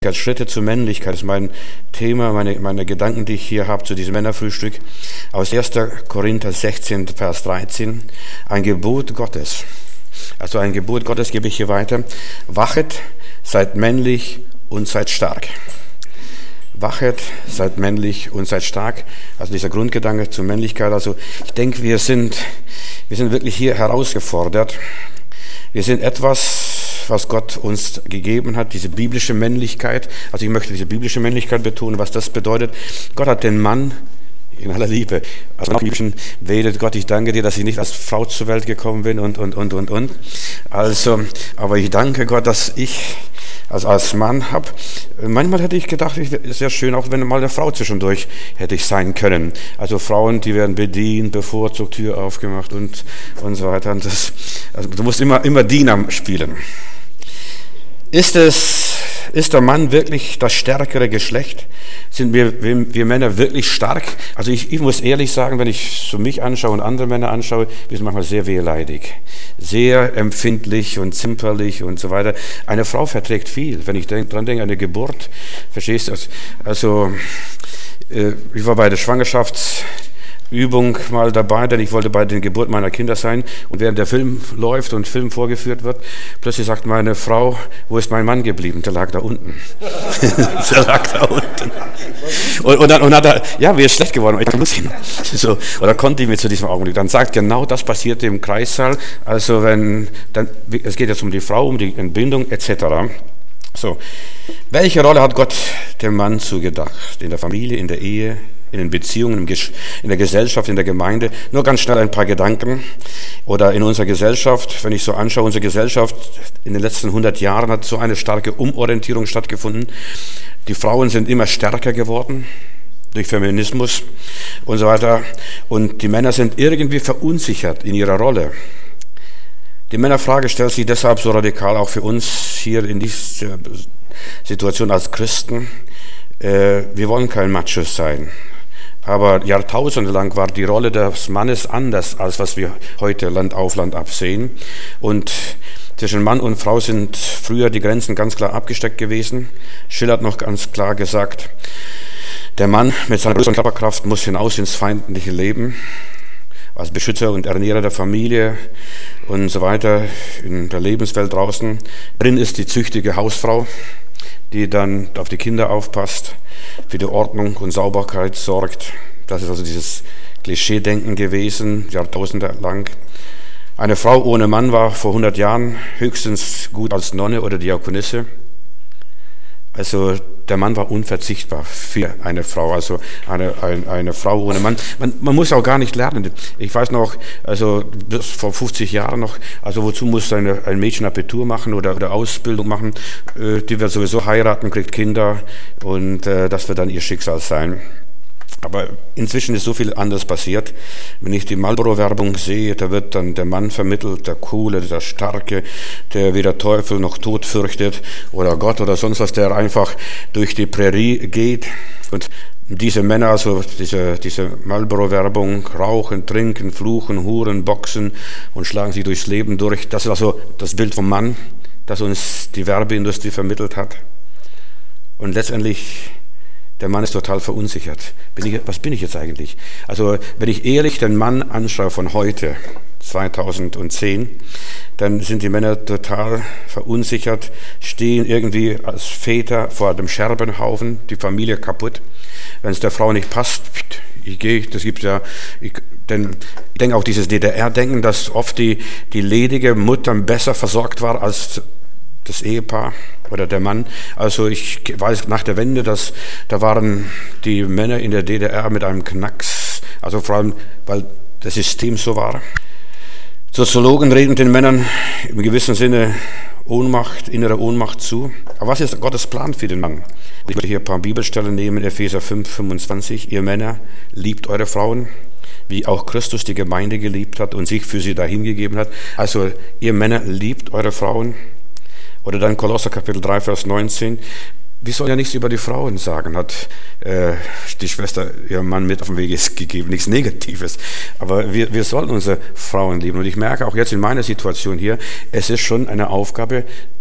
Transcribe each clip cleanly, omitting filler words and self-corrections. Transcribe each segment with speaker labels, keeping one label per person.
Speaker 1: Schritte zur Männlichkeit ist mein Thema, meine Gedanken, die ich hier habe zu diesem Männerfrühstück. Aus 1. Korinther 16, Vers 13. Ein Gebot Gottes. Also ein Gebot Gottes gebe ich hier weiter. Wachet, seid männlich und seid stark. Wachet, seid männlich und seid stark. Also dieser Grundgedanke zur Männlichkeit. Also ich denke, wir sind wirklich hier herausgefordert. Wir sind etwas, was Gott uns gegeben hat, diese biblische Männlichkeit. Also ich möchte diese biblische Männlichkeit betonen, was das bedeutet. Gott hat den Mann in aller Liebe, also betet Gott, ich danke dir, dass ich nicht als Frau zur Welt gekommen bin und. Also, aber ich danke Gott, dass ich als Mann habe. Manchmal hätte ich gedacht, es wäre schön, auch wenn mal eine Frau zwischendurch hätte ich sein können. Also Frauen, die werden bedient, bevorzugt, Tür aufgemacht und so weiter. Und also du musst immer Diener spielen. Ist der Mann wirklich das stärkere Geschlecht? Sind wir Männer wirklich stark? Also ich muss ehrlich sagen, wenn ich so mich anschaue und andere Männer anschaue, wir sind manchmal sehr wehleidig, sehr empfindlich und zimperlich und so weiter. Eine Frau verträgt viel. Wenn ich dran denke, eine Geburt, verstehst du? Also ich war bei der Schwangerschaftsübung mal dabei, denn ich wollte bei der Geburt meiner Kinder sein. Und während der Film läuft und Film vorgeführt wird, plötzlich sagt meine Frau, wo ist mein Mann geblieben? Der lag da unten. Der lag da unten. Und dann hat er, ja, mir ist schlecht geworden, ich muss hin. So, oder konnte ich mir zu diesem Augenblick. Dann sagt genau, das passierte im Kreissaal. Also es geht jetzt um die Frau, um die Entbindung etc. So, welche Rolle hat Gott dem Mann zugedacht? In der Familie, in der Ehe, in den Beziehungen, in der Gesellschaft, in der Gemeinde. Nur ganz schnell ein paar Gedanken. Oder in unserer Gesellschaft, wenn ich so anschaue, unsere Gesellschaft in den letzten 100 Jahren hat so eine starke Umorientierung stattgefunden. Die Frauen sind immer stärker geworden durch Feminismus und so weiter. Und die Männer sind irgendwie verunsichert in ihrer Rolle. Die Männerfrage stellt sich deshalb so radikal auch für uns hier in dieser Situation als Christen. Wir wollen kein Machos sein. Aber Jahrtausende lang war die Rolle des Mannes anders, als was wir heute Land auf Land ab sehen. Und zwischen Mann und Frau sind früher die Grenzen ganz klar abgesteckt gewesen. Schiller hat noch ganz klar gesagt, der Mann mit seiner größeren Körperkraft muss hinaus ins feindliche Leben, als Beschützer und Ernährer der Familie und so weiter in der Lebenswelt draußen. Drin ist die züchtige Hausfrau, die dann auf die Kinder aufpasst, für die Ordnung und Sauberkeit sorgt. Das ist also dieses Klischee-Denken gewesen, Jahrtausende lang. Eine Frau ohne Mann war vor 100 Jahren höchstens gut als Nonne oder Diakonisse. Also der Mann war unverzichtbar für eine Frau, also eine Frau ohne Mann. Man muss auch gar nicht lernen. Ich weiß noch, also bis vor 50 Jahren noch, also wozu muss ein Mädchen Abitur machen oder Ausbildung machen? Die wird sowieso heiraten, kriegt Kinder und das wird dann ihr Schicksal sein. Aber inzwischen ist so viel anders passiert. Wenn ich die Marlboro-Werbung sehe, da wird dann der Mann vermittelt, der Coole, der Starke, der weder Teufel noch Tod fürchtet oder Gott oder sonst was, der einfach durch die Prärie geht. Und diese Männer, also diese Marlboro-Werbung, rauchen, trinken, fluchen, huren, boxen und schlagen sich durchs Leben durch. Das ist also das Bild vom Mann, das uns die Werbeindustrie vermittelt hat. Und letztendlich der Mann ist total verunsichert. Was bin ich jetzt eigentlich? Also wenn ich ehrlich den Mann anschaue von heute, 2010, dann sind die Männer total verunsichert, stehen irgendwie als Väter vor dem Scherbenhaufen, die Familie kaputt. Wenn es der Frau nicht passt, ich gehe, das gibt's ja. Denn ich denke auch dieses DDR-Denken, dass oft die ledige Mutter besser versorgt war als das Ehepaar oder der Mann. Also ich weiß nach der Wende, da waren die Männer in der DDR mit einem Knacks, also vor allem, weil das System so war. Soziologen reden den Männern im gewissen Sinne innere Ohnmacht zu. Aber was ist Gottes Plan für den Mann? Ich will hier ein paar Bibelstellen nehmen, Epheser 5, 25. Ihr Männer, liebt eure Frauen, wie auch Christus die Gemeinde geliebt hat und sich für sie dahingegeben hat. Also ihr Männer, liebt eure Frauen. Oder dann Kolosser Kapitel 3, Vers 19. Wir sollen ja nichts über die Frauen sagen, hat die Schwester ihrem Mann mit auf den Weg gegeben. Nichts Negatives. Aber wir sollen unsere Frauen lieben. Und ich merke auch jetzt in meiner Situation hier, es ist schon eine Aufgabe,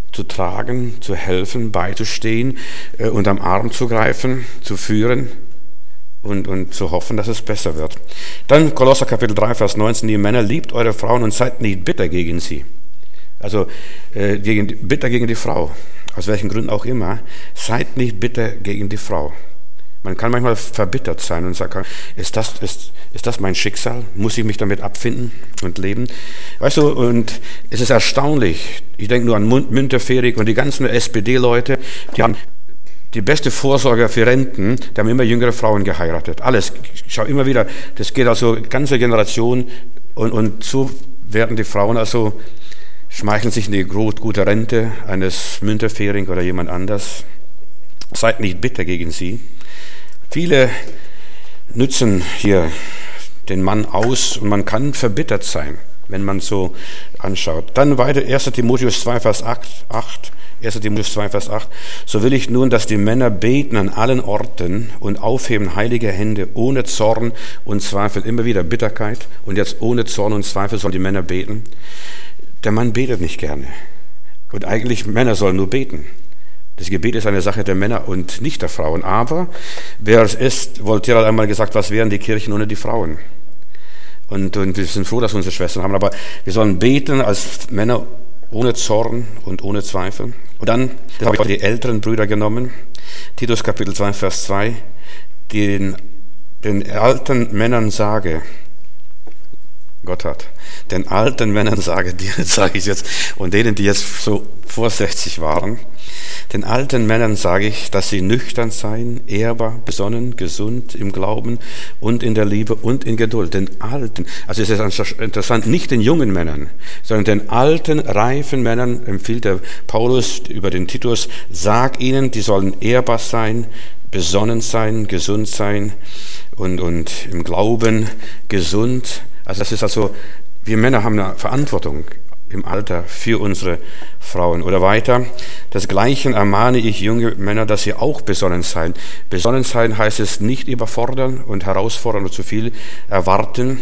Speaker 1: zu tragen, zu helfen, beizustehen, unterm Arm zu greifen, zu führen und zu hoffen, dass es besser wird. Dann Kolosser Kapitel 3, Vers 19, ihr Männer, liebt eure Frauen und seid nicht bitter gegen sie. Also bitter gegen die Frau, aus welchen Gründen auch immer. Seid nicht bitter gegen die Frau. Man kann manchmal verbittert sein und sagen, ist das mein Schicksal? Muss ich mich damit abfinden und leben? Weißt du, und es ist erstaunlich, ich denke nur an Müntefering und die ganzen SPD-Leute, die haben die beste Vorsorge für Renten, die haben immer jüngere Frauen geheiratet. Alles, ich schaue immer wieder, das geht also ganze Generation und so werden die Frauen also, schmeicheln sich in die gute Rente eines Müntefering oder jemand anders. Seid nicht bitter gegen sie. Viele nützen hier den Mann aus und man kann verbittert sein, wenn man so anschaut. Dann weiter 1. Timotheus 2, Vers 8. 1. Timotheus 2, Vers 8. So will ich nun, dass die Männer beten an allen Orten und aufheben heilige Hände ohne Zorn und Zweifel. Immer wieder Bitterkeit und jetzt ohne Zorn und Zweifel sollen die Männer beten. Der Mann betet nicht gerne. Und eigentlich Männer sollen nur beten. Das Gebet ist eine Sache der Männer und nicht der Frauen. Aber wer es ist, Voltaire hat einmal gesagt, was wären die Kirchen ohne die Frauen? Und wir sind froh, dass wir unsere Schwestern haben. Aber wir sollen beten als Männer ohne Zorn und ohne Zweifel. Und dann, das habe ich die älteren Brüder genommen. Titus Kapitel 2, Vers 2. Den alten Männern sage, Gott hat, den alten Männern sage, dir sage ich jetzt, und denen, die jetzt so vor 60 waren, den alten Männern sage ich, dass sie nüchtern seien, ehrbar, besonnen, gesund im Glauben und in der Liebe und in Geduld. Den alten, also es ist interessant, nicht den jungen Männern, sondern den alten, reifen Männern empfiehlt der Paulus über den Titus, sag ihnen, die sollen ehrbar sein, besonnen sein, gesund sein und im Glauben gesund. Also das ist also, wir Männer haben eine Verantwortung im Alter für unsere Frauen. Oder weiter, desgleichen ermahne ich junge Männer, dass sie auch besonnen seien. Besonnen sein heißt es nicht überfordern und herausfordern oder zu viel erwarten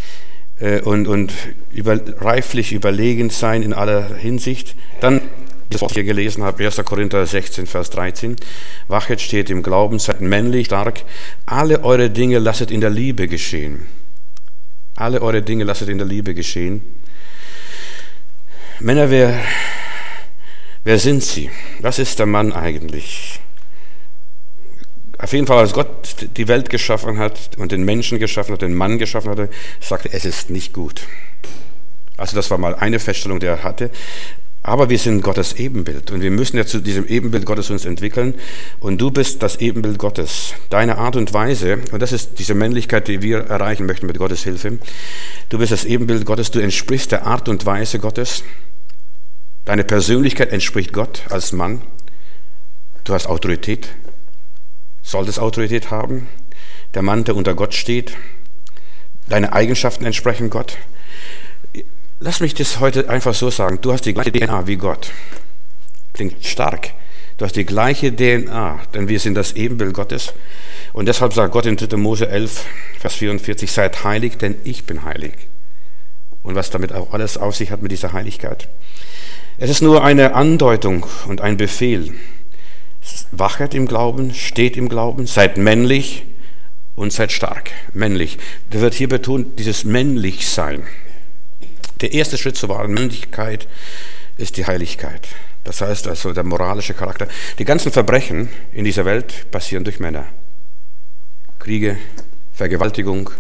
Speaker 1: und reiflich überlegen sein in aller Hinsicht. Dann, das was ich hier gelesen habe, 1. Korinther 16, Vers 13, wachet, steht im Glauben, seid männlich, stark, alle eure Dinge lasset in der Liebe geschehen. Alle eure Dinge lasset in der Liebe geschehen. Männer, wer sind sie? Was ist der Mann eigentlich? Auf jeden Fall, als Gott die Welt geschaffen hat und den Menschen geschaffen hat, den Mann geschaffen hatte, sagte er, es ist nicht gut. Also das war mal eine Feststellung, die er hatte. Aber wir sind Gottes Ebenbild und wir müssen ja zu diesem Ebenbild Gottes uns entwickeln und du bist das Ebenbild Gottes. Deine Art und Weise, und das ist diese Männlichkeit, die wir erreichen möchten mit Gottes Hilfe, du bist das Ebenbild Gottes, du entsprichst der Art und Weise Gottes, deine Persönlichkeit entspricht Gott als Mann, du hast Autorität, solltest Autorität haben, der Mann, der unter Gott steht, deine Eigenschaften entsprechen Gott. Lass mich das heute einfach so sagen. Du hast die gleiche DNA wie Gott. Klingt stark. Du hast die gleiche DNA, denn wir sind das Ebenbild Gottes. Und deshalb sagt Gott in 3. Mose 11, Vers 44, seid heilig, denn ich bin heilig. Und was damit auch alles auf sich hat mit dieser Heiligkeit. Es ist nur eine Andeutung und ein Befehl. Wachet im Glauben, steht im Glauben, seid männlich und seid stark. Männlich. Da wird hier betont, dieses Männlichsein. Der erste Schritt zur wahren Männlichkeit ist die Heiligkeit. Das heißt also der moralische Charakter. Die ganzen Verbrechen in dieser Welt passieren durch Männer. Kriege, Vergewaltigung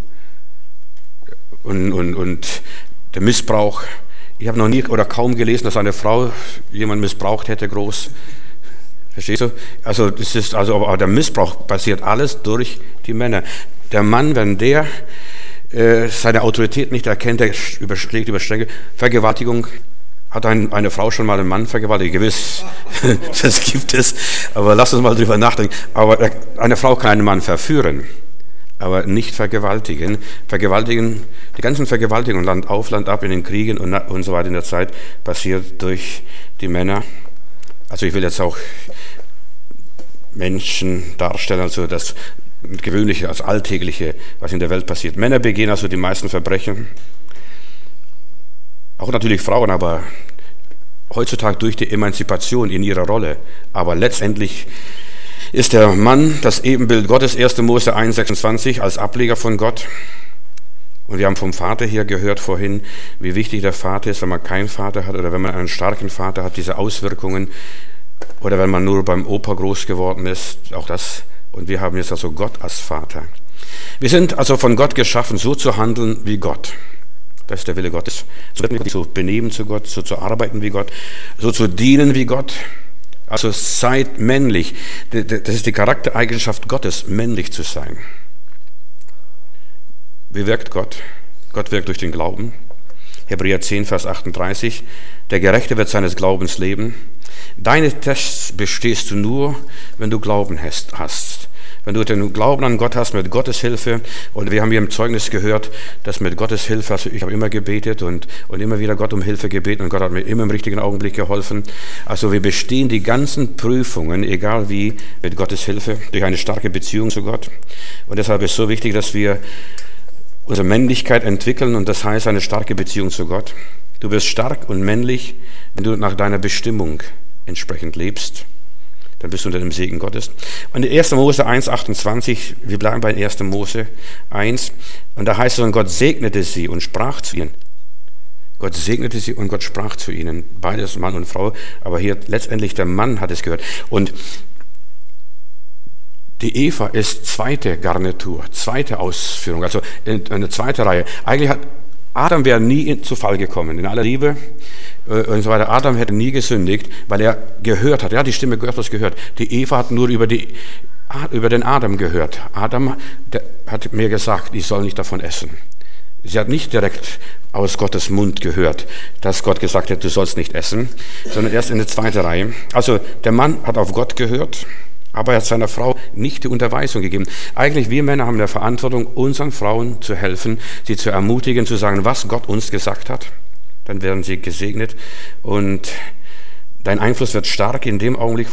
Speaker 1: und der Missbrauch. Ich habe noch nie oder kaum gelesen, dass eine Frau jemanden missbraucht hätte, groß. Verstehst du? Also das ist aber der Missbrauch passiert alles durch die Männer. Der Mann, wenn der seine Autorität nicht erkennt, er schlägt über Stränge. Vergewaltigung, hat eine Frau schon mal einen Mann vergewaltigt? Gewiss, das gibt es, aber lass uns mal drüber nachdenken. Aber eine Frau kann einen Mann verführen, aber nicht vergewaltigen. Die ganzen Vergewaltigungen, Land auf, Land ab in den Kriegen und so weiter in der Zeit, passiert durch die Männer. Also ich will jetzt auch Menschen darstellen, also das Gewöhnliche, als Alltägliche, was in der Welt passiert. Männer begehen also die meisten Verbrechen. Auch natürlich Frauen, aber heutzutage durch die Emanzipation in ihrer Rolle. Aber letztendlich ist der Mann das Ebenbild Gottes, 1. Mose 1,26, als Ableger von Gott. Und wir haben vom Vater hier gehört vorhin, wie wichtig der Vater ist, wenn man keinen Vater hat oder wenn man einen starken Vater hat, diese Auswirkungen. Oder wenn man nur beim Opa groß geworden ist, auch das. Und wir haben jetzt also Gott als Vater. Wir sind also von Gott geschaffen, so zu handeln wie Gott. Das ist der Wille Gottes. So zu benehmen zu Gott, so zu arbeiten wie Gott, so zu dienen wie Gott. Also seid männlich. Das ist die Charaktereigenschaft Gottes, männlich zu sein. Wie wirkt Gott? Gott wirkt durch den Glauben. Hebräer 10, Vers 38. Der Gerechte wird seines Glaubens leben. Deine Tests bestehst du nur, wenn du Glauben hast. Wenn du den Glauben an Gott hast, mit Gottes Hilfe, und wir haben hier im Zeugnis gehört, dass mit Gottes Hilfe, also ich habe immer gebetet und immer wieder Gott um Hilfe gebeten und Gott hat mir immer im richtigen Augenblick geholfen. Also wir bestehen die ganzen Prüfungen, egal wie, mit Gottes Hilfe, durch eine starke Beziehung zu Gott. Und deshalb ist es so wichtig, dass wir unsere Männlichkeit entwickeln, und das heißt eine starke Beziehung zu Gott. Du wirst stark und männlich, wenn du nach deiner Bestimmung entsprechend lebst. Dann bist du unter dem Segen Gottes. Und in 1. Mose 1,28, wir bleiben bei 1. Mose 1, und da heißt es, und Gott segnete sie und sprach zu ihnen. Gott segnete sie und Gott sprach zu ihnen. Beides, Mann und Frau, aber hier letztendlich der Mann hat es gehört. Und die Eva ist zweite Garnitur, zweite Ausführung, also eine zweite Reihe. Eigentlich hat Adam wäre nie zu Fall gekommen, in aller Liebe und so weiter. Adam hätte nie gesündigt, weil er gehört hat. Ja, die Stimme Gottes gehört. Die Eva hat nur über den Adam gehört. Adam hat mir gesagt, ich soll nicht davon essen. Sie hat nicht direkt aus Gottes Mund gehört, dass Gott gesagt hat, du sollst nicht essen, sondern erst in der zweiten Reihe. Also der Mann hat auf Gott gehört, aber er hat seiner Frau nicht die Unterweisung gegeben. Eigentlich, wir Männer haben eine Verantwortung, unseren Frauen zu helfen, sie zu ermutigen, zu sagen, was Gott uns gesagt hat. Dann werden sie gesegnet. Und dein Einfluss wird stark in dem Augenblick,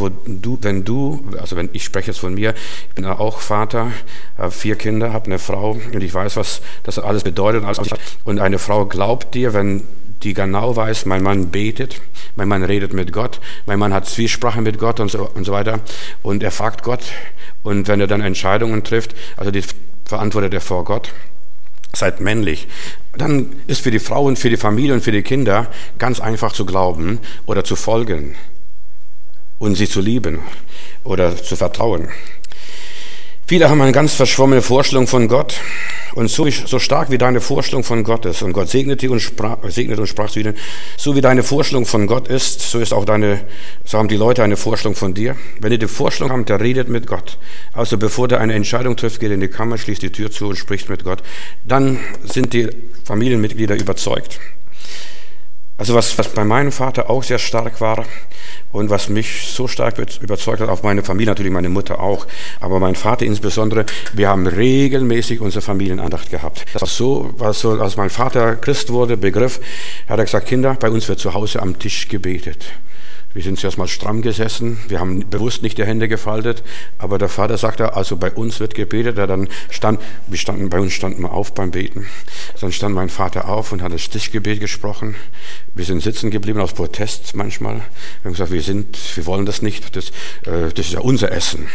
Speaker 1: wenn ich spreche jetzt von mir, ich bin auch Vater, habe 4 Kinder, habe eine Frau und ich weiß, was das alles bedeutet. Und eine Frau glaubt dir, wenn die genau weiß, mein Mann betet, mein Mann redet mit Gott, mein Mann hat Zwiesprache mit Gott und so weiter. Und er fragt Gott. Und wenn er dann Entscheidungen trifft, also die verantwortet er vor Gott, seid männlich, dann ist für die Frau und für die Familie und für die Kinder ganz einfach zu glauben oder zu folgen und sie zu lieben oder zu vertrauen. Viele haben eine ganz verschwommene Vorstellung von Gott, und so stark wie deine Vorstellung von Gott ist, und Gott segnete und sprach zu ihnen, so wie deine Vorstellung von Gott ist, so haben die Leute eine Vorstellung von dir. Wenn ihr die Vorstellung habt, der redet mit Gott. Also bevor der eine Entscheidung trifft, geht in die Kammer, schließt die Tür zu und spricht mit Gott. Dann sind die Familienmitglieder überzeugt. Also was bei meinem Vater auch sehr stark war und was mich so stark überzeugt hat, auch meine Familie, natürlich meine Mutter auch, aber mein Vater insbesondere, wir haben regelmäßig unsere Familienandacht gehabt. Das war so, als mein Vater Christ wurde, begriff, hat er gesagt, Kinder, bei uns wird zu Hause am Tisch gebetet. Wir sind zuerst mal stramm gesessen, wir haben bewusst nicht die Hände gefaltet, aber der Vater sagte, also bei uns wird gebetet. Bei uns standen wir auf beim Beten. Dann stand mein Vater auf und hat das Tischgebet gesprochen. Wir sind sitzen geblieben aus Protest manchmal. Wir haben gesagt, wir wollen das nicht, das ist ja unser Essen.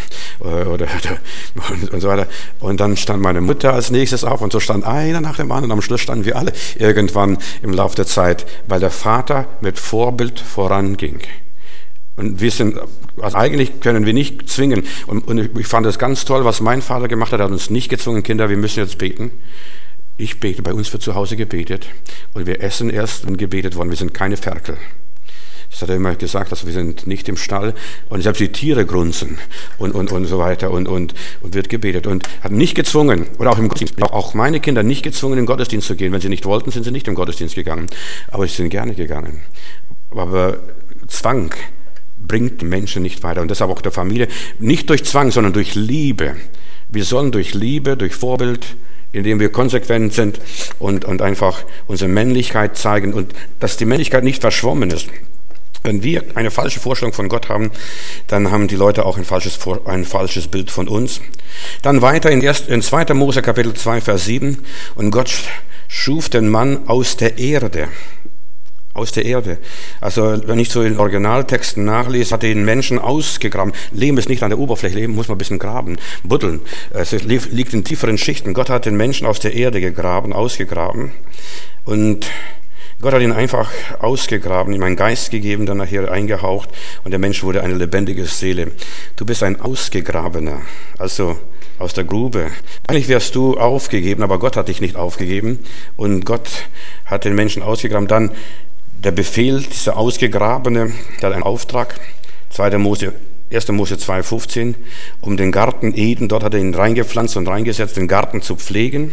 Speaker 1: Und so weiter. Und dann stand meine Mutter als nächstes auf und so stand einer nach dem anderen. Am Schluss standen wir alle irgendwann im Laufe der Zeit, weil der Vater mit Vorbild voranging. Und eigentlich können wir nicht zwingen. Und ich fand es ganz toll, was mein Vater gemacht hat. Er hat uns nicht gezwungen, Kinder, wir müssen jetzt beten. Ich bete, bei uns wird zu Hause gebetet. Und wir essen erst, wenn gebetet worden. Wir sind keine Ferkel. Das hat er immer gesagt, also wir sind nicht im Stall. Und selbst die Tiere grunzen und so weiter. Und wird gebetet. Und hat nicht gezwungen, oder auch im Gottesdienst, auch meine Kinder nicht gezwungen, in den Gottesdienst zu gehen. Wenn sie nicht wollten, sind sie nicht im Gottesdienst gegangen. Aber sie sind gerne gegangen. Aber Zwang bringt Menschen nicht weiter. Und deshalb auch der Familie, nicht durch Zwang, sondern durch Liebe. Wir sollen durch Liebe, durch Vorbild, indem wir konsequent sind und einfach unsere Männlichkeit zeigen und dass die Männlichkeit nicht verschwommen ist. Wenn wir eine falsche Vorstellung von Gott haben, dann haben die Leute auch ein falsches Bild von uns. Dann weiter in 2. Mose Kapitel 2, Vers 7. Und Gott schuf den Mann aus der Erde. Aus der Erde. Also wenn ich so in Originaltexten nachlese, hat er den Menschen ausgegraben. Leben ist nicht an der Oberfläche, Leben muss man ein bisschen graben, buddeln. Es liegt in tieferen Schichten. Gott hat den Menschen aus der Erde gegraben, ausgegraben. Und Gott hat ihn einfach ausgegraben, ihm einen Geist gegeben, dann nachher eingehaucht und der Mensch wurde eine lebendige Seele. Du bist ein Ausgegrabener, also aus der Grube. Eigentlich wärst du aufgegeben, aber Gott hat dich nicht aufgegeben und Gott hat den Menschen ausgegraben. Dann der Befehl, dieser Ausgegrabene, der hat einen Auftrag, 1. Mose 2,15, um den Garten Eden, dort hat er ihn reingepflanzt und reingesetzt, den Garten zu pflegen,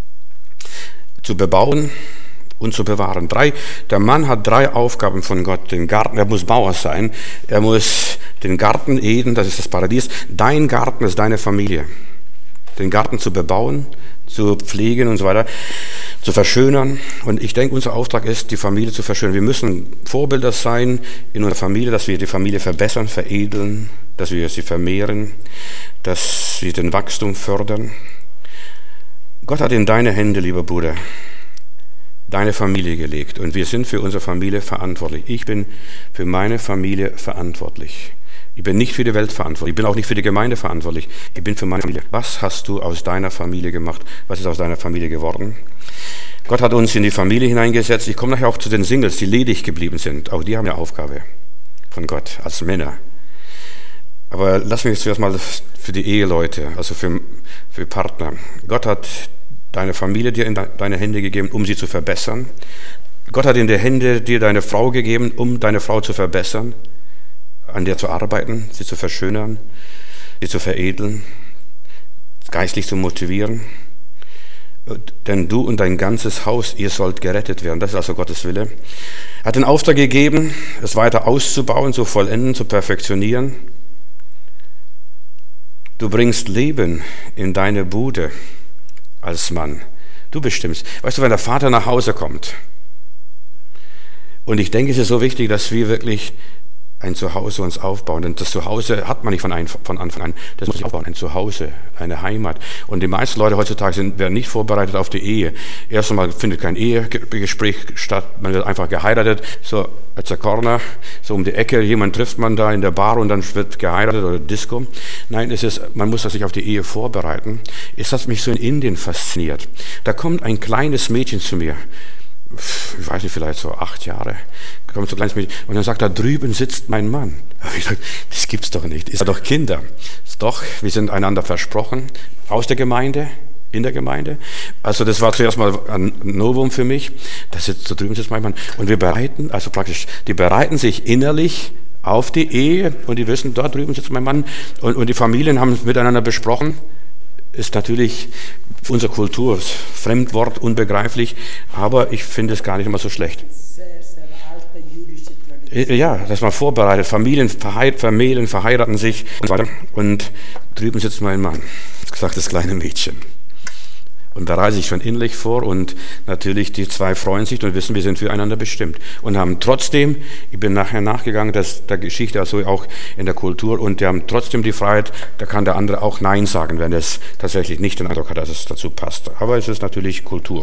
Speaker 1: zu bebauen und zu bewahren. Der Mann hat 3 Aufgaben von Gott. Den Garten, er muss Bauer sein, er muss den Garten Eden, das ist das Paradies, dein Garten ist deine Familie. Den Garten zu bebauen, zu pflegen und so weiter, zu verschönern. Und ich denke, unser Auftrag ist, die Familie zu verschönern. Wir müssen Vorbilder sein in unserer Familie, dass wir die Familie verbessern, veredeln, dass wir sie vermehren, dass wir den Wachstum fördern. Gott hat in deine Hände, lieber Bruder, deine Familie gelegt. Und wir sind für unsere Familie verantwortlich. Ich bin für meine Familie verantwortlich. Ich bin nicht für die Welt verantwortlich. Ich bin auch nicht für die Gemeinde verantwortlich. Ich bin für meine Familie. Was hast du aus deiner Familie gemacht? Was ist aus deiner Familie geworden? Gott hat uns in die Familie hineingesetzt. Ich komme nachher auch zu den Singles, die ledig geblieben sind. Auch die haben eine Aufgabe von Gott als Männer. Aber lass mich zuerst mal für die Eheleute, also für Partner. Gott hat deine Familie dir in deine Hände gegeben, um sie zu verbessern. Gott hat in die Hände dir deine Frau gegeben, um deine Frau zu verbessern, an der zu arbeiten, sie zu verschönern, sie zu veredeln, geistlich zu motivieren. Denn du und dein ganzes Haus, ihr sollt gerettet werden. Das ist also Gottes Wille. Er hat den Auftrag gegeben, es weiter auszubauen, zu vollenden, zu perfektionieren. Du bringst Leben in deine Bude als Mann. Du bestimmst. Weißt du, wenn der Vater nach Hause kommt, und ich denke, es ist so wichtig, dass wir wirklich ein Zuhause uns aufbauen. Denn das Zuhause hat man nicht von Anfang an. Das muss ich aufbauen. Ein Zuhause, eine Heimat. Und die meisten Leute heutzutage werden nicht vorbereitet auf die Ehe. Erst einmal findet kein Ehegespräch statt. Man wird einfach geheiratet. So, at the corner, so um die Ecke. Jemand trifft man da in der Bar und dann wird geheiratet oder Disco. Nein, man muss sich auf die Ehe vorbereiten. Es hat mich so in Indien fasziniert. Da kommt ein kleines Mädchen zu mir. Ich weiß nicht, vielleicht so 8 Jahre, kommt so ein kleines Mädchen und dann sagt, da drüben sitzt mein Mann. Ich sage, das gibt's doch nicht, ist doch Kinder. Doch, wir sind einander versprochen, aus der Gemeinde, in der Gemeinde. Also das war zuerst mal ein Novum für mich, da drüben sitzt mein Mann. Und die bereiten sich innerlich auf die Ehe und die wissen, da drüben sitzt mein Mann. Und die Familien haben miteinander besprochen. Ist natürlich für unsere Kultur Fremdwort, unbegreiflich, aber ich finde es gar nicht immer so schlecht.
Speaker 2: Sehr, sehr alte jüdische Tradition.
Speaker 1: Ja, dass man vorbereitet, Familien verheiraten sich und so weiter. Und drüben sitzt mein Mann, sagt das kleine Mädchen. Und da reise ich schon innerlich vor und natürlich die 2 freuen sich und wissen, wir sind füreinander bestimmt. Und haben trotzdem, ich bin nachher nachgegangen, dass der Geschichte, also auch in der Kultur, und die haben trotzdem die Freiheit, da kann der andere auch Nein sagen, wenn es tatsächlich nicht den Eindruck hat, dass es dazu passt. Aber es ist natürlich Kultur.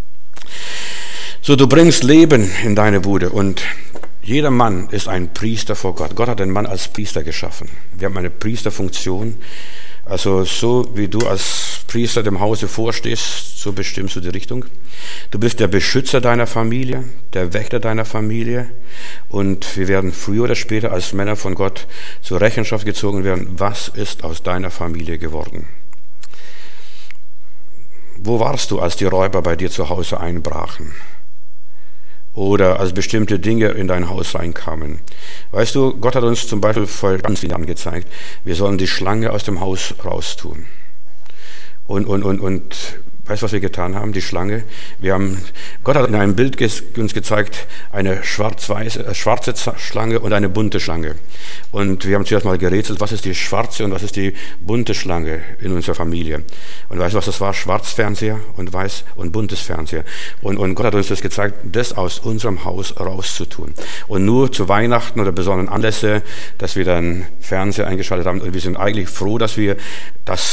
Speaker 1: So, du bringst Leben in deine Bude und jeder Mann ist ein Priester vor Gott. Gott hat den Mann als Priester geschaffen. Wir haben eine Priesterfunktion. Also so wie du als Priester dem Hause vorstehst, so bestimmst du die Richtung. Du bist der Beschützer deiner Familie, der Wächter deiner Familie und wir werden früher oder später als Männer von Gott zur Rechenschaft gezogen werden. Was ist aus deiner Familie geworden? Wo warst du, als die Räuber bei dir zu Hause einbrachen? Oder als bestimmte Dinge in dein Haus reinkamen. Weißt du, Gott hat uns zum Beispiel vor ganz vielen Jahren gezeigt, wir sollen die Schlange aus dem Haus raustun. Und weißt du, was wir getan haben? Die Schlange. Gott hat in einem Bild uns gezeigt, eine schwarze Schlange und eine bunte Schlange. Und wir haben zuerst mal gerätselt, was ist die schwarze und was ist die bunte Schlange in unserer Familie. Und weißt du, was das war? Schwarzfernseher und weiß und buntes Fernseher. Und Gott hat uns das gezeigt, das aus unserem Haus rauszutun. Und nur zu Weihnachten oder besonderen Anlässe, dass wir dann Fernseher eingeschaltet haben. Und wir sind eigentlich froh, dass wir das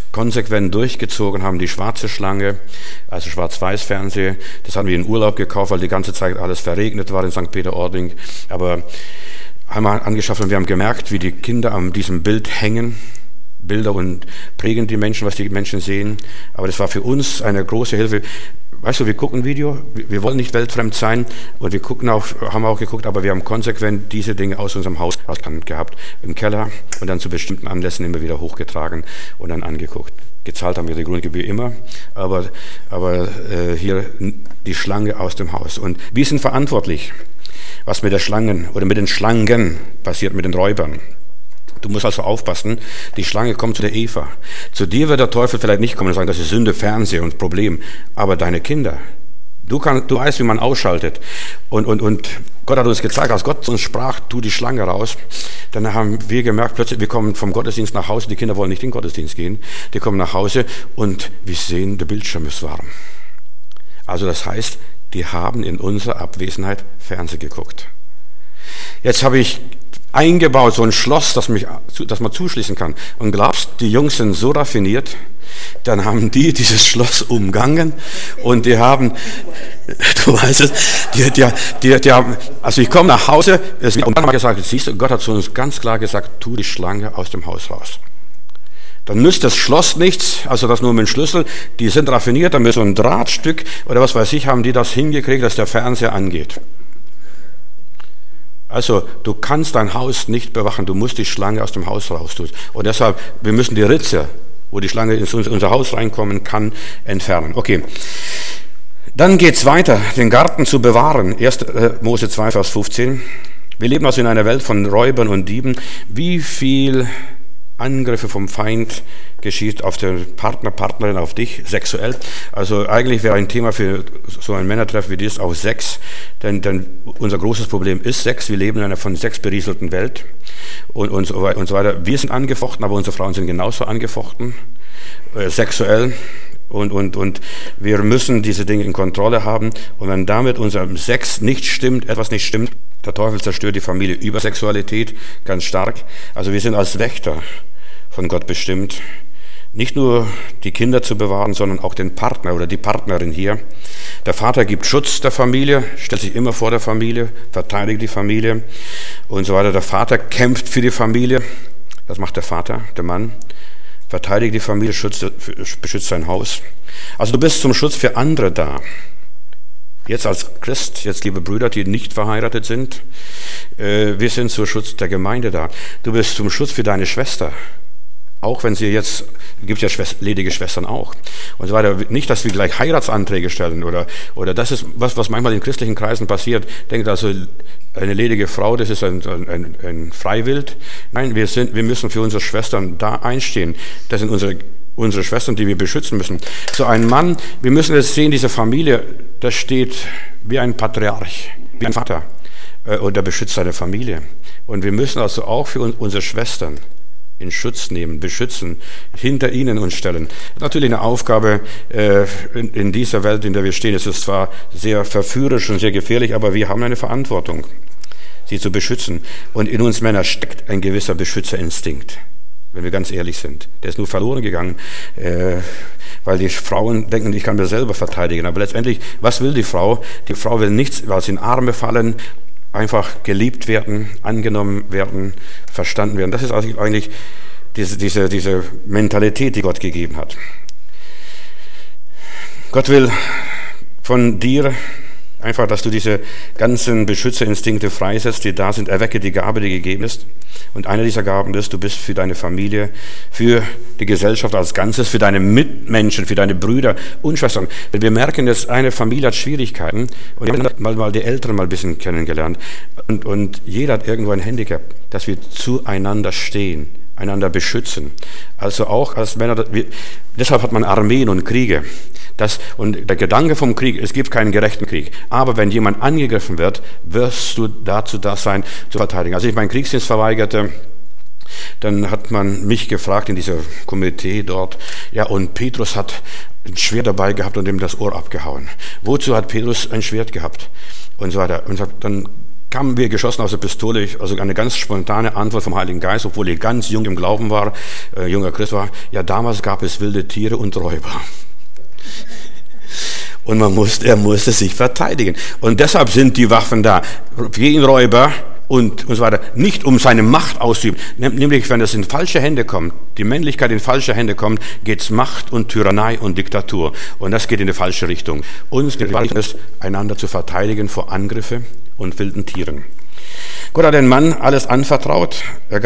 Speaker 1: konsequent durchgezogen, haben die schwarze Schlange, also Schwarz-Weiß-Fernsehen, das hatten wir in Urlaub gekauft, weil die ganze Zeit alles verregnet war in St. Peter-Ording, aber haben wir angeschafft und wir haben gemerkt, wie die Kinder an diesem Bild hängen. Bilder und prägen die Menschen, was die Menschen sehen. Aber das war für uns eine große Hilfe. Weißt du, wir gucken ein Video, wir wollen nicht weltfremd sein und wir haben auch geguckt, aber wir haben konsequent diese Dinge aus unserem Haus gehabt, im Keller und dann zu bestimmten Anlässen immer wieder hochgetragen und dann angeguckt. Gezahlt haben wir die Grundgebühr immer, aber hier die Schlange aus dem Haus. Und wir sind verantwortlich, was mit der Schlangen oder mit den Schlangen passiert, mit den Räubern. Du musst also aufpassen, die Schlange kommt zu der Eva. Zu dir wird der Teufel vielleicht nicht kommen und sagen, das ist Sünde, Fernsehen und Problem. Aber deine Kinder, du weißt, wie man ausschaltet. Und Gott hat uns gezeigt, als Gott uns sprach, tu die Schlange raus. Dann haben wir gemerkt, plötzlich, wir kommen vom Gottesdienst nach Hause, die Kinder wollen nicht in den Gottesdienst gehen. Die kommen nach Hause und wir sehen, der Bildschirm ist warm. Also das heißt, die haben in unserer Abwesenheit Fernsehen geguckt. Jetzt habe ich eingebaut, so ein Schloss, das man zuschließen kann. Und glaubst, die Jungs sind so raffiniert, dann haben die dieses Schloss umgangen und die haben, du weißt es, die haben, also ich komme nach Hause und dann haben wir gesagt, siehst du, Gott hat zu uns ganz klar gesagt, tu die Schlange aus dem Haus raus. Dann nützt das Schloss nichts, also das nur mit dem Schlüssel, die sind raffiniert, dann mit so einem Drahtstück oder was weiß ich, haben die das hingekriegt, dass der Fernseher angeht. Also, du kannst dein Haus nicht bewachen, du musst die Schlange aus dem Haus raus tun. Und deshalb, wir müssen die Ritze, wo die Schlange in unser Haus reinkommen kann, entfernen. Okay, dann geht's weiter, den Garten zu bewahren. 1. Mose 2, Vers 15. Wir leben also in einer Welt von Räubern und Dieben. Wie viel Angriffe vom Feind geschieht auf den Partner, Partnerin, auf dich, sexuell. Also eigentlich wäre ein Thema für so ein Männertreff wie dies auch Sex, denn unser großes Problem ist Sex. Wir leben in einer von Sex berieselten Welt und so weiter. Wir sind angefochten, aber unsere Frauen sind genauso angefochten, sexuell. Und wir müssen diese Dinge in Kontrolle haben. Und wenn damit unser Sex nicht stimmt, etwas nicht stimmt, der Teufel zerstört die Familie über Sexualität ganz stark. Also wir sind als Wächter von Gott bestimmt, nicht nur die Kinder zu bewahren, sondern auch den Partner oder die Partnerin hier. Der Vater gibt Schutz der Familie, stellt sich immer vor der Familie, verteidigt die Familie und so weiter. Der Vater kämpft für die Familie, das macht der Vater, der Mann. Verteidigt die Familie, beschützt sein Haus. Also du bist zum Schutz für andere da. Jetzt als Christ, jetzt liebe Brüder, die nicht verheiratet sind, wir sind zum Schutz der Gemeinde da. Du bist zum Schutz für deine Schwester. Auch wenn sie jetzt, gibt ja ledige Schwestern auch. Und so weiter. Nicht, dass wir gleich Heiratsanträge stellen oder das ist was manchmal in christlichen Kreisen passiert. Denkt also, eine ledige Frau, das ist ein Freiwild. Nein, wir müssen für unsere Schwestern da einstehen. Das sind unsere Schwestern, die wir beschützen müssen. So ein Mann, wir müssen jetzt sehen, diese Familie, das steht wie ein Patriarch, wie ein Vater. Und der beschützt seine Familie. Und wir müssen also auch für unsere Schwestern in Schutz nehmen, beschützen, hinter ihnen uns stellen. Natürlich eine Aufgabe in dieser Welt, in der wir stehen. Es ist zwar sehr verführerisch und sehr gefährlich, aber wir haben eine Verantwortung, sie zu beschützen. Und in uns Männern steckt ein gewisser Beschützerinstinkt, wenn wir ganz ehrlich sind. Der ist nur verloren gegangen, weil die Frauen denken, ich kann mir selber verteidigen. Aber letztendlich, was will die Frau? Die Frau will nichts, weil sie in Arme fallen, einfach geliebt werden, angenommen werden, verstanden werden. Das ist eigentlich diese Mentalität, die Gott gegeben hat. Gott will von dir einfach, dass du diese ganzen Beschützerinstinkte freisetzt, die da sind. Erwecke die Gabe, die gegeben ist. Und eine dieser Gaben ist, du bist für deine Familie, für die Gesellschaft als Ganzes, für deine Mitmenschen, für deine Brüder und Schwestern. Wenn wir merken, dass eine Familie hat Schwierigkeiten, und wir haben mal die Älteren mal ein bisschen kennengelernt, und jeder hat irgendwo ein Handicap, dass wir zueinander stehen, einander beschützen. Also auch als Männer, deshalb hat man Armeen und Kriege. Und der Gedanke vom Krieg, es gibt keinen gerechten Krieg. Aber wenn jemand angegriffen wird, wirst du dazu da sein, zu verteidigen. Als ich meinen Kriegsdienst verweigerte, dann hat man mich gefragt in dieser Komitee dort, ja, und Petrus hat ein Schwert dabei gehabt und ihm das Ohr abgehauen. Wozu hat Petrus ein Schwert gehabt? Und so weiter. Und dann kam mir geschossen aus der Pistole, also eine ganz spontane Antwort vom Heiligen Geist, obwohl ich ganz jung im Glauben war, junger Christ war. Ja, damals gab es wilde Tiere und Räuber. Und er musste sich verteidigen. Und deshalb sind die Waffen da. Gegen Räuber und so weiter. Nicht um seine Macht auszuüben. Nämlich, wenn es in falsche Hände kommt, die Männlichkeit in falsche Hände kommt, geht es Macht und Tyrannei und Diktatur. Und das geht in die falsche Richtung. Uns geht es, einander zu verteidigen vor Angriffe und wilden Tieren. Gott hat den Mann alles anvertraut.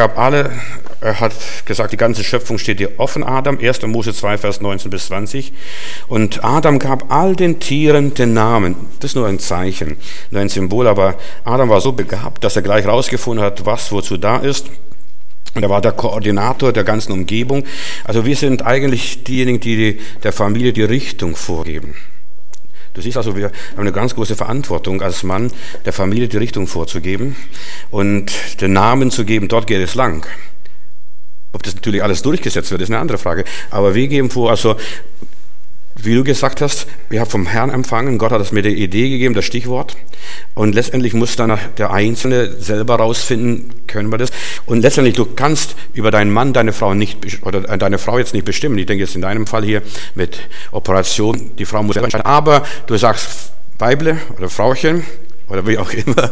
Speaker 1: Er hat gesagt, die ganze Schöpfung steht dir offen, Adam. 1. Mose 2, Vers 19 bis 20. Und Adam gab all den Tieren den Namen. Das ist nur ein Zeichen, nur ein Symbol. Aber Adam war so begabt, dass er gleich rausgefunden hat, was wozu da ist. Und er war der Koordinator der ganzen Umgebung. Also wir sind eigentlich diejenigen, die der Familie die Richtung vorgeben. Du siehst also, wir haben eine ganz große Verantwortung als Mann, der Familie die Richtung vorzugeben und den Namen zu geben, dort geht es lang. Ob das natürlich alles durchgesetzt wird, ist eine andere Frage. Aber wir geben vor, also wie du gesagt hast, wir haben vom Herrn empfangen, Gott hat es mir die Idee gegeben, das Stichwort. Und letztendlich muss dann der Einzelne selber rausfinden, können wir das. Und letztendlich, du kannst über deinen Mann, deine Frau nicht, oder deine Frau jetzt nicht bestimmen. Ich denke jetzt in deinem Fall hier mit Operation, die Frau muss selber entscheiden. Aber du sagst, Weible oder Frauchen oder wie auch immer,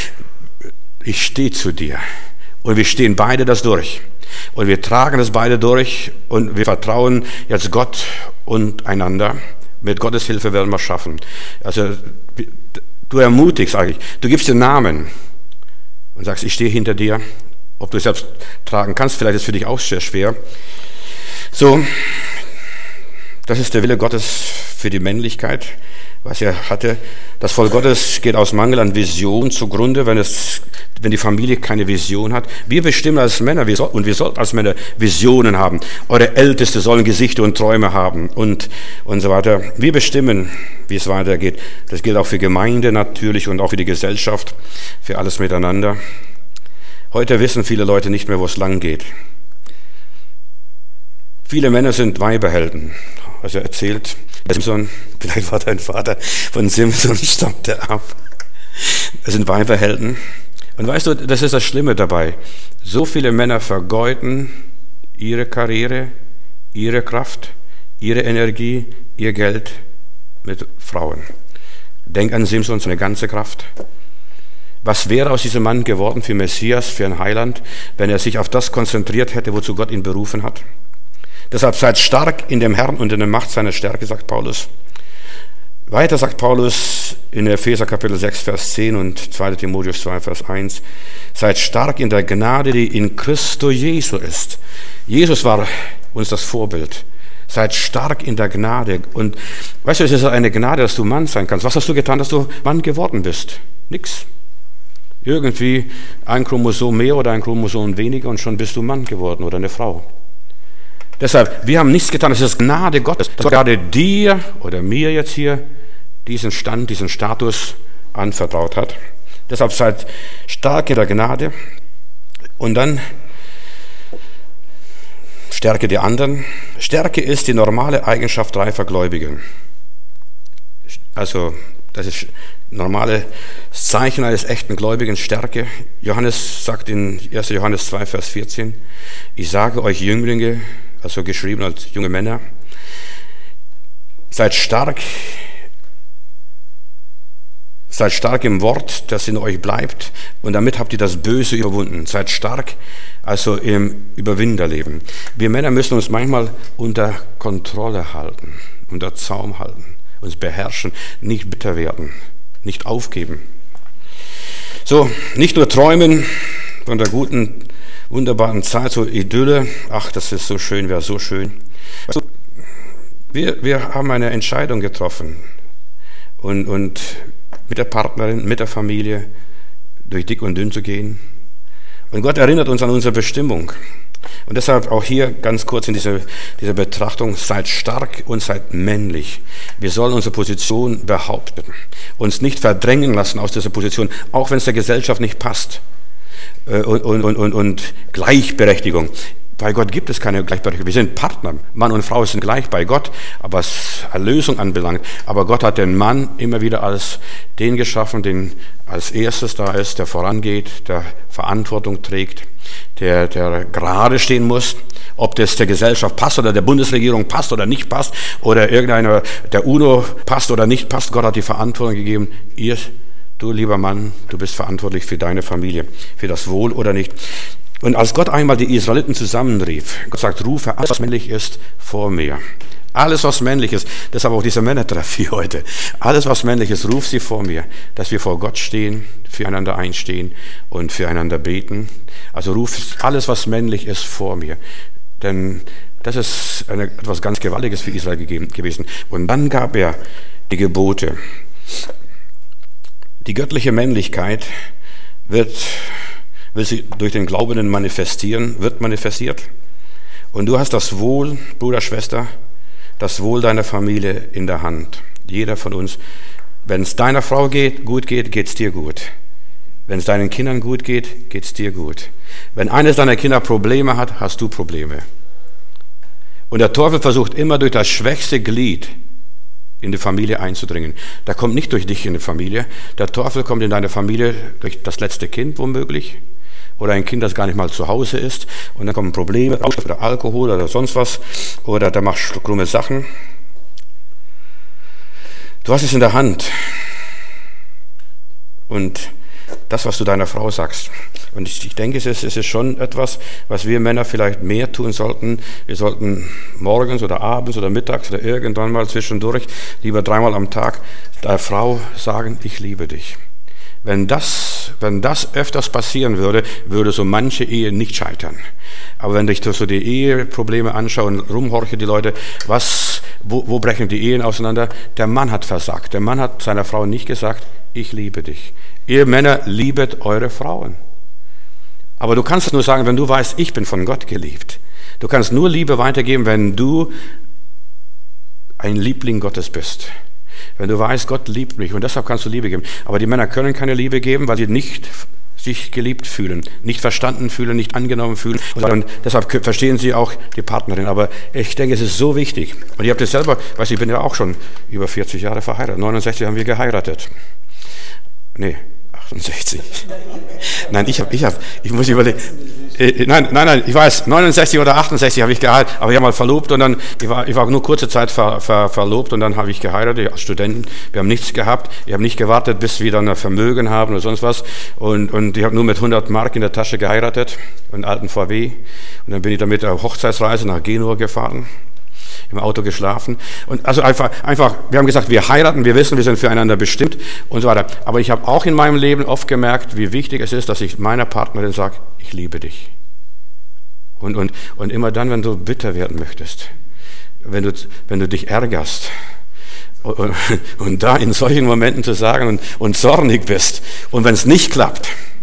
Speaker 1: ich stehe zu dir. Und wir stehen beide das durch. Und wir tragen das beide durch und wir vertrauen jetzt Gott und einander. Mit Gottes Hilfe werden wir es schaffen. Also du ermutigst eigentlich, du gibst den Namen und sagst, ich stehe hinter dir. Ob du es selbst tragen kannst, vielleicht ist es für dich auch sehr schwer. So, das ist der Wille Gottes für die Männlichkeit, was er hatte. Das Volk Gottes geht aus Mangel an Vision zugrunde, wenn die Familie keine Vision hat. Wir bestimmen als Männer, wir sollten als Männer Visionen haben. Eure Älteste sollen Gesichter und Träume haben und so weiter. Wir bestimmen, wie es weitergeht. Das gilt auch für Gemeinde natürlich und auch für die Gesellschaft, für alles miteinander. Heute wissen viele Leute nicht mehr, wo es lang geht. Viele Männer sind Weiberhelden. Also er erzählt, Simson, vielleicht war dein Vater, von Simson stammt er ab. Es sind Weiberhelden. Und weißt du, das ist das Schlimme dabei. So viele Männer vergeuden ihre Karriere, ihre Kraft, ihre Energie, ihr Geld mit Frauen. Denk an Simson, seine ganze Kraft. Was wäre aus diesem Mann geworden für Messias, für ein Heiland, wenn er sich auf das konzentriert hätte, wozu Gott ihn berufen hat? Deshalb seid stark in dem Herrn und in der Macht seiner Stärke, sagt Paulus. Weiter sagt Paulus in Epheser Kapitel 6, Vers 10 und 2. Timotheus 2, Vers 1, seid stark in der Gnade, die in Christo Jesu ist. Jesus war uns das Vorbild. Seid stark in der Gnade. Und weißt du, es ist eine Gnade, dass du Mann sein kannst. Was hast du getan, dass du Mann geworden bist? Nix. Irgendwie ein Chromosom mehr oder ein Chromosom weniger und schon bist du Mann geworden oder eine Frau. Deshalb, wir haben nichts getan, es ist Gnade Gottes, dass gerade dir oder mir jetzt hier diesen Stand, diesen Status anvertraut hat. Deshalb seid stark in der Gnade und dann stärke die anderen. Stärke ist die normale Eigenschaft reifer Gläubigen. Also das ist normale Zeichen eines echten Gläubigen, Stärke. Johannes sagt in 1. Johannes 2, Vers 14, ich sage euch Jünglinge, also geschrieben als junge Männer, seid stark im Wort, das in euch bleibt, und damit habt ihr das Böse überwunden. Seid stark, also im Überwinderleben. Wir Männer müssen uns manchmal unter Kontrolle halten, unter Zaum halten, uns beherrschen, nicht bitter werden, nicht aufgeben. So, nicht nur träumen von der guten, wunderbaren Zeit, so Idylle, ach, das ist so schön, wäre so schön. Also, wir haben eine Entscheidung getroffen und mit der Partnerin, mit der Familie durch dick und dünn zu gehen. Und Gott erinnert uns an unsere Bestimmung. Und deshalb auch hier ganz kurz in dieser Betrachtung, seid stark und seid männlich. Wir sollen unsere Position behaupten, uns nicht verdrängen lassen aus dieser Position, auch wenn es der Gesellschaft nicht passt. Und Gleichberechtigung. Bei Gott gibt es keine Gleichberechtigung. Wir sind Partner. Mann und Frau sind gleich bei Gott, was Erlösung anbelangt. Aber Gott hat den Mann immer wieder als den geschaffen, den als erstes da ist, der vorangeht, der Verantwortung trägt, der gerade stehen muss. Ob das der Gesellschaft passt oder der Bundesregierung passt oder nicht passt oder irgendeiner der UNO passt oder nicht passt. Gott hat die Verantwortung gegeben. Du lieber Mann, du bist verantwortlich für deine Familie, für das Wohl oder nicht. Und als Gott einmal die Israeliten zusammenrief, Gott sagt, rufe alles, was männlich ist, vor mir. Alles, was männlich ist, deshalb auch dieser Männertreff hier heute. Alles, was männlich ist, ruf sie vor mir, dass wir vor Gott stehen, füreinander einstehen und füreinander beten. Also ruf alles, was männlich ist, vor mir. Denn das ist etwas ganz Gewaltiges für Israel gewesen. Und dann gab er die Gebote. Die göttliche Männlichkeit will sie durch den Glaubenden wird manifestiert. Und du hast das Wohl, Bruder, Schwester, das Wohl deiner Familie in der Hand. Jeder von uns. Wenn es deiner Frau gut geht, geht es dir gut. Wenn es deinen Kindern gut geht, geht es dir gut. Wenn eines deiner Kinder Probleme hat, hast du Probleme. Und der Teufel versucht immer durch das schwächste Glied in die Familie einzudringen. Der kommt nicht durch dich in die Familie. Der Teufel kommt in deine Familie durch das letzte Kind womöglich. Oder ein Kind, das gar nicht mal zu Hause ist. Und dann kommen Probleme, oder Alkohol oder sonst was. Oder der macht krumme Sachen. Du hast es in der Hand. Und das, was du deiner Frau sagst. Und ich denke, es ist schon etwas, was wir Männer vielleicht mehr tun sollten. Wir sollten morgens oder abends oder mittags oder irgendwann mal zwischendurch, lieber 3-mal am Tag, der Frau sagen, ich liebe dich. Wenn das öfters passieren würde, würde so manche Ehe nicht scheitern. Aber wenn ich so die Eheprobleme anschaue und rumhorche die Leute, wo brechen die Ehen auseinander? Der Mann hat versagt. Der Mann hat seiner Frau nicht gesagt, ich liebe dich. Ihr Männer, liebet eure Frauen. Aber du kannst es nur sagen, wenn du weißt, ich bin von Gott geliebt. Du kannst nur Liebe weitergeben, wenn du ein Liebling Gottes bist. Wenn du weißt, Gott liebt mich und deshalb kannst du Liebe geben. Aber die Männer können keine Liebe geben, weil sie nicht sich geliebt fühlen, nicht verstanden fühlen, nicht angenommen fühlen. Und deshalb verstehen sie auch die Partnerin. Aber ich denke, es ist so wichtig. Und ich habe das selber, ich bin ja auch schon über 40 Jahre verheiratet. 69 haben wir geheiratet. Nee, 68. Nein, ich muss überlegen. Nein, ich weiß, 69 oder 68 habe ich geheiratet, aber ich habe mal verlobt und dann, ich war nur kurze Zeit verlobt und dann habe ich geheiratet als Studenten. Wir haben nichts gehabt, ich habe nicht gewartet, bis wir dann ein Vermögen haben oder sonst was und ich habe nur mit 100 Mark in der Tasche geheiratet, einen alten VW und dann bin ich damit auf Hochzeitsreise nach Genua gefahren. Im Auto geschlafen. Und also einfach, wir haben gesagt, wir heiraten, wir wissen, wir sind füreinander bestimmt und so weiter. Aber ich habe auch in meinem Leben oft gemerkt, wie wichtig es ist, dass ich meiner Partnerin sage, ich liebe dich. Und immer dann, wenn du bitter werden möchtest, wenn du dich ärgerst und da in solchen Momenten zu sagen und zornig bist und wenn es nicht klappt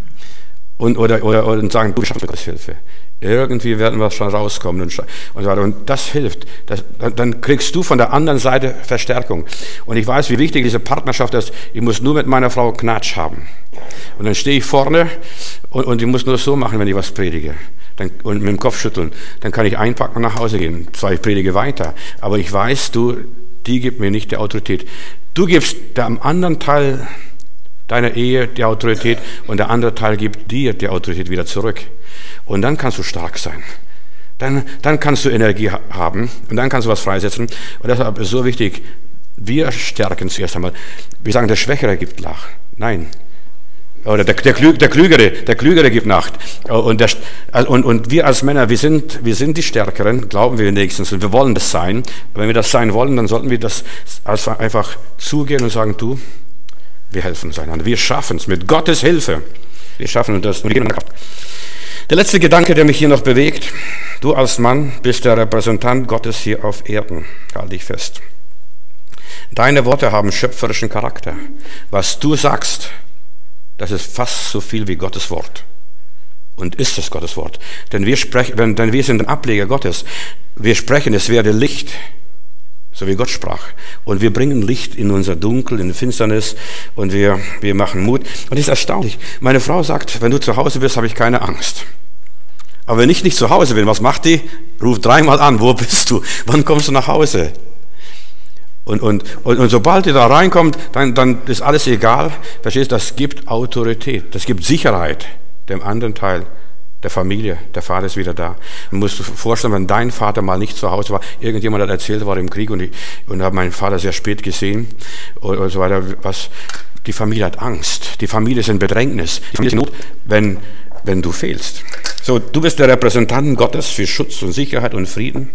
Speaker 1: und sagen, du schaffst mir Gottes Hilfe. Irgendwie werden wir schon rauskommen und so weiter. Und das hilft. Dann kriegst du von der anderen Seite Verstärkung. Und ich weiß, wie wichtig diese Partnerschaft ist. Ich muss nur mit meiner Frau Knatsch haben. Und dann stehe ich vorne und ich muss nur so machen, wenn ich was predige. Und mit dem Kopf schütteln. Dann kann ich einpacken und nach Hause gehen. Zwar, ich predige weiter, aber ich weiß, die gibt mir nicht die Autorität. Du gibst am anderen Teil deiner Ehe die Autorität und der andere Teil gibt dir die Autorität wieder zurück. Und dann kannst du stark sein. Dann kannst du Energie haben und dann kannst du was freisetzen. Und deshalb ist es so wichtig, wir stärken zuerst einmal. Wir sagen, der Schwächere gibt nach. Nein. Oder der Klügere gibt nach. Und wir als Männer, wir sind die Stärkeren, glauben wir wenigstens. Und wir wollen das sein. Und wenn wir das sein wollen, dann sollten wir das also einfach zugehen und sagen, wir helfen uns einander. Wir schaffen es mit Gottes Hilfe. Wir schaffen das. Der letzte Gedanke, der mich hier noch bewegt. Du als Mann bist der Repräsentant Gottes hier auf Erden. Halte dich fest. Deine Worte haben schöpferischen Charakter. Was du sagst, das ist fast so viel wie Gottes Wort. Und ist es Gottes Wort. Denn wir sind ein Ableger Gottes. Wir sprechen, es werde Licht. So wie Gott sprach. Und wir bringen Licht in unser Dunkel, in die Finsternis und wir machen Mut. Und es ist erstaunlich. Meine Frau sagt, wenn du zu Hause bist, habe ich keine Angst. Aber wenn ich nicht zu Hause bin, was macht die? Ruft 3-mal an, wo bist du? Wann kommst du nach Hause? Und sobald die da reinkommt, dann ist alles egal. Verstehst du, das gibt Autorität, das gibt Sicherheit dem anderen Teil der Familie. Der Vater ist wieder da. Du musst dir vorstellen, wenn dein Vater mal nicht zu Hause war, irgendjemand hat erzählt, er war im Krieg und habe meinen Vater sehr spät gesehen und so weiter. Die Familie hat Angst, die Familie ist in Bedrängnis, die Familie ist in Not, wenn du fehlst. So, du bist der Repräsentant Gottes für Schutz und Sicherheit und Frieden.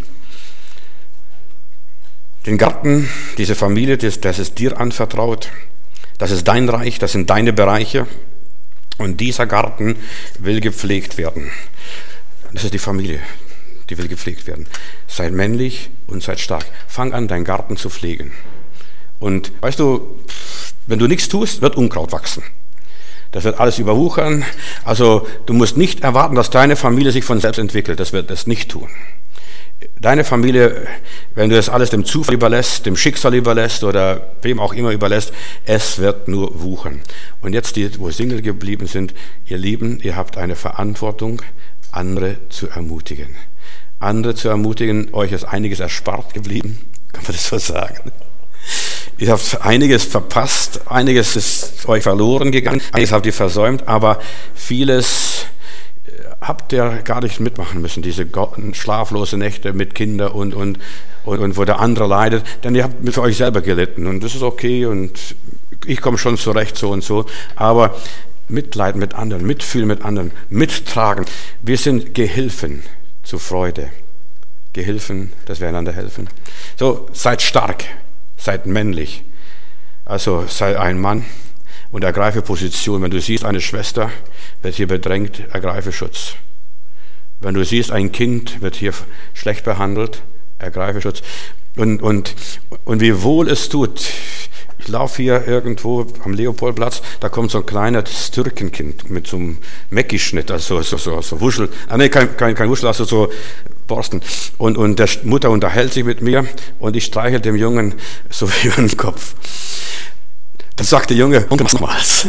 Speaker 1: Den Garten, diese Familie, das ist dir anvertraut. Das ist dein Reich, das sind deine Bereiche. Und dieser Garten will gepflegt werden. Das ist die Familie, die will gepflegt werden. Seid männlich und seid stark. Fang an, deinen Garten zu pflegen. Und weißt du, wenn du nichts tust, wird Unkraut wachsen. Das wird alles überwuchern. Also du musst nicht erwarten, dass deine Familie sich von selbst entwickelt. Das wird es nicht tun. Deine Familie, wenn du das alles dem Zufall überlässt, dem Schicksal überlässt oder wem auch immer überlässt, es wird nur wuchern. Und jetzt die, wo Single geblieben sind, ihr Lieben, ihr habt eine Verantwortung, andere zu ermutigen. Andere zu ermutigen, euch ist einiges erspart geblieben, kann man das so sagen. Ihr habt einiges verpasst, einiges ist euch verloren gegangen, einiges habt ihr versäumt, aber vieles habt ihr gar nicht mitmachen müssen, diese schlaflose Nächte mit Kindern und wo der andere leidet, denn ihr habt für euch selber gelitten und das ist okay und ich komme schon zurecht so und so, aber Mitleid mit anderen, Mitfühlen mit anderen, mittragen, wir sind Gehilfen zur Freude. Gehilfen, dass wir einander helfen. So, seid stark, seid männlich, also sei ein Mann und ergreife Position. Wenn du siehst, eine Schwester wird hier bedrängt, ergreife Schutz. Wenn du siehst, ein Kind wird hier schlecht behandelt, ergreife Schutz. Und wie wohl es tut, ich laufe hier irgendwo am Leopoldplatz, da kommt so ein kleines Türkenkind mit so einem Mecki-Schnitt, also so Wuschel, kein Wuschel, also so Borsten. Und der Mutter unterhält sich mit mir und ich streichel dem Jungen so über den Kopf. Dann sagt der Junge, Onkel, mach's nochmals.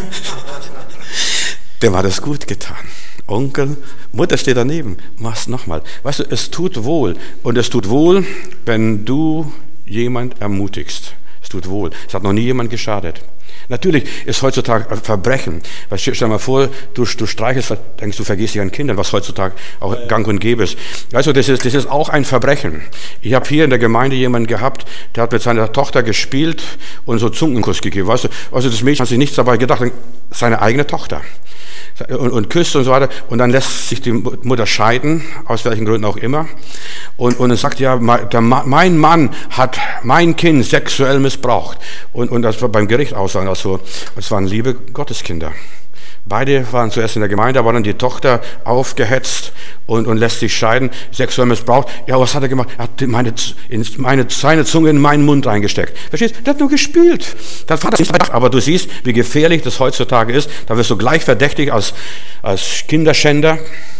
Speaker 1: Dem hat es gut getan. Onkel, Mutter steht daneben, mach's nochmal. Weißt du, es tut wohl. Und es tut wohl, wenn du jemand ermutigst. Es tut wohl. Es hat noch nie jemand geschadet. Natürlich ist heutzutage ein Verbrechen. Stell dir mal vor, du streichelst, denkst du, vergisst dich an Kindern, was heutzutage auch gang und gäbe ist. Weißt du, das ist auch ein Verbrechen. Ich habe hier in der Gemeinde jemanden gehabt, der hat mit seiner Tochter gespielt und so Zungenkuss gegeben. Weißt du, also das Mädchen hat sich nichts dabei gedacht, seine eigene Tochter. Und küsst und so weiter. Und dann lässt sich die Mutter scheiden, aus welchen Gründen auch immer. Und dann sagt ja, mein Mann hat mein Kind sexuell missbraucht. Und das war beim Gericht aussagen. Also, es waren liebe Gotteskinder. Beide waren zuerst in der Gemeinde, aber dann die Tochter aufgehetzt und lässt sich scheiden, sexuell missbraucht. Ja, was hat er gemacht? Er hat seine Zunge in meinen Mund reingesteckt. Verstehst du? Der hat nur gespielt. Das war das nicht gedacht. Aber du siehst, wie gefährlich das heutzutage ist. Da wirst du gleich verdächtig als Kinderschänder.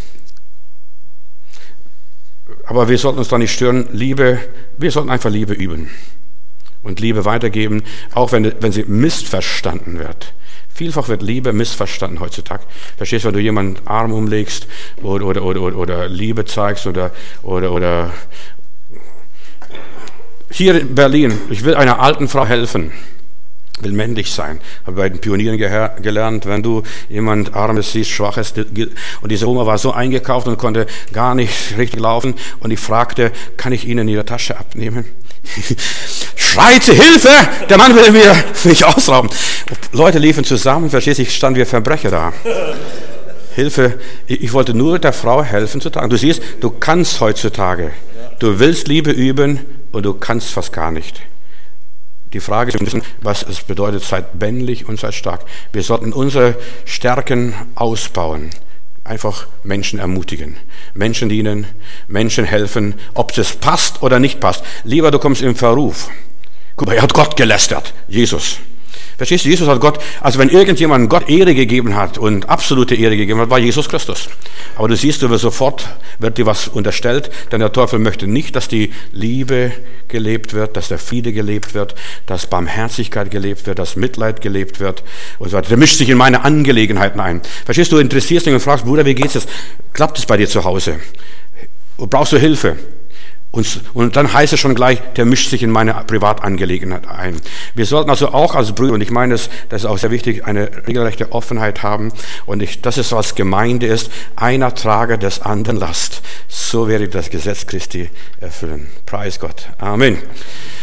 Speaker 1: Aber wir sollten uns da nicht stören. Wir sollten einfach Liebe üben. Und Liebe weitergeben, auch wenn sie missverstanden wird. Vielfach wird Liebe missverstanden heutzutage. Verstehst du, wenn du jemanden Arm umlegst oder Liebe zeigst oder hier in Berlin, ich will einer alten Frau helfen, will männlich sein. Habe bei den Pionieren gelernt, wenn du jemand Armes siehst, Schwaches, und diese Oma war so eingekauft und konnte gar nicht richtig laufen und ich fragte, kann ich Ihnen Ihre Tasche abnehmen? Schreite, Hilfe! Der Mann will mich ausrauben. Leute liefen zusammen, verstehst du, ich stand wie Verbrecher da. Hilfe, ich wollte nur der Frau helfen zu tragen. Du siehst, du kannst heutzutage, du willst Liebe üben und du kannst fast gar nicht. Die Frage ist, was es bedeutet, seid männlich und seid stark. Wir sollten unsere Stärken ausbauen. Einfach Menschen ermutigen, Menschen dienen, Menschen helfen, ob es passt oder nicht passt. Lieber du kommst im Verruf. Guck mal, er hat Gott gelästert, Jesus. Verstehst du, Jesus hat Gott, also wenn irgendjemand Gott Ehre gegeben hat und absolute Ehre gegeben hat, war Jesus Christus. Aber du siehst, sofort wird dir was unterstellt, denn der Teufel möchte nicht, dass die Liebe gelebt wird, dass der Friede gelebt wird, dass Barmherzigkeit gelebt wird, dass Mitleid gelebt wird und so weiter. Der mischt sich in meine Angelegenheiten ein. Verstehst du, interessierst dich und fragst, Bruder, wie geht's jetzt? Klappt es bei dir zu Hause? Brauchst du Hilfe? Und dann heißt es schon gleich, der mischt sich in meine Privatangelegenheit ein. Wir sollten also auch als Brüder, und ich meine, das ist auch sehr wichtig, eine regelrechte Offenheit haben. Und das ist, was Gemeinde ist. Einer trage des anderen Last. So werde ich das Gesetz Christi erfüllen. Preis Gott. Amen.